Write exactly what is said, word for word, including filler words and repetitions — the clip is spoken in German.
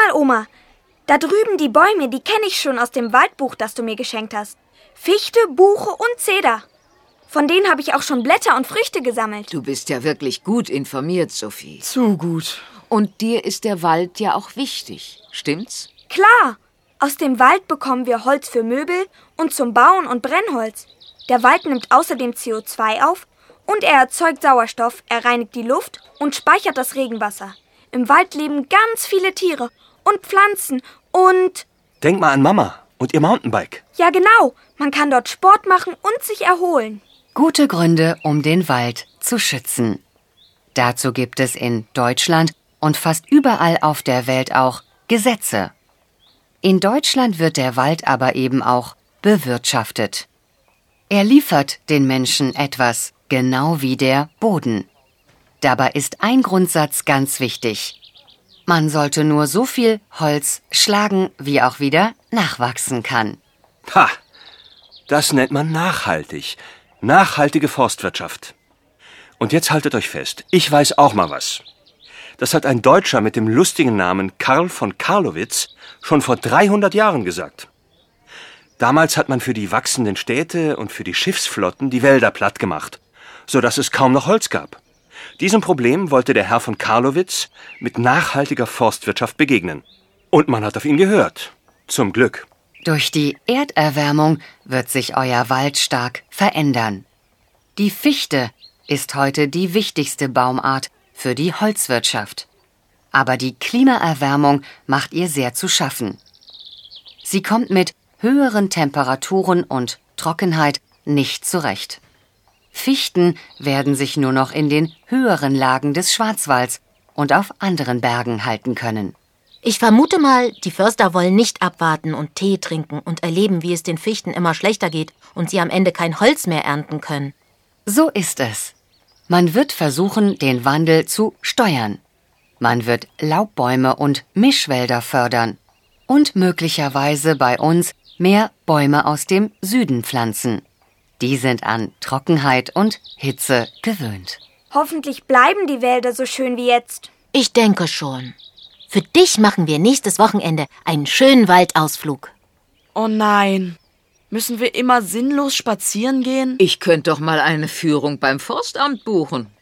mal, Oma. Da drüben die Bäume, die kenne ich schon aus dem Waldbuch, das du mir geschenkt hast. Fichte, Buche und Zeder. Von denen habe ich auch schon Blätter und Früchte gesammelt. Du bist ja wirklich gut informiert, Sophie. Zu gut. Und dir ist der Wald ja auch wichtig, stimmt's? Klar. Aus dem Wald bekommen wir Holz für Möbel und zum Bauen und Brennholz. Der Wald nimmt außerdem C O zwei auf und er erzeugt Sauerstoff, er reinigt die Luft und speichert das Regenwasser. Im Wald leben ganz viele Tiere und Pflanzen und... Denk mal an Mama und ihr Mountainbike. Ja, genau. Man kann dort Sport machen und sich erholen. Gute Gründe, um den Wald zu schützen. Dazu gibt es in Deutschland und fast überall auf der Welt auch Gesetze. In Deutschland wird der Wald aber eben auch bewirtschaftet. Er liefert den Menschen etwas, genau wie der Boden. Dabei ist ein Grundsatz ganz wichtig. Man sollte nur so viel Holz schlagen, wie auch wieder nachwachsen kann. Ha! Das nennt man nachhaltig. Nachhaltige Forstwirtschaft. Und jetzt haltet euch fest, ich weiß auch mal was. Das hat ein Deutscher mit dem lustigen Namen Karl von Carlowitz schon vor dreihundert Jahren gesagt. Damals hat man für die wachsenden Städte und für die Schiffsflotten die Wälder platt gemacht, sodass es kaum noch Holz gab. Diesem Problem wollte der Herr von Carlowitz mit nachhaltiger Forstwirtschaft begegnen. Und man hat auf ihn gehört. Zum Glück. Durch die Erderwärmung wird sich euer Wald stark verändern. Die Fichte ist heute die wichtigste Baumart für die Holzwirtschaft. Aber die Klimaerwärmung macht ihr sehr zu schaffen. Sie kommt mit höheren Temperaturen und Trockenheit nicht zurecht. Fichten werden sich nur noch in den höheren Lagen des Schwarzwalds und auf anderen Bergen halten können. Ich vermute mal, die Förster wollen nicht abwarten und Tee trinken und erleben, wie es den Fichten immer schlechter geht und sie am Ende kein Holz mehr ernten können. So ist es. Man wird versuchen, den Wandel zu steuern. Man wird Laubbäume und Mischwälder fördern und möglicherweise bei uns mehr Bäume aus dem Süden pflanzen. Die sind an Trockenheit und Hitze gewöhnt. Hoffentlich bleiben die Wälder so schön wie jetzt. Ich denke schon. Für dich machen wir nächstes Wochenende einen schönen Waldausflug. Oh nein. Müssen wir immer sinnlos spazieren gehen? Ich könnte doch mal eine Führung beim Forstamt buchen.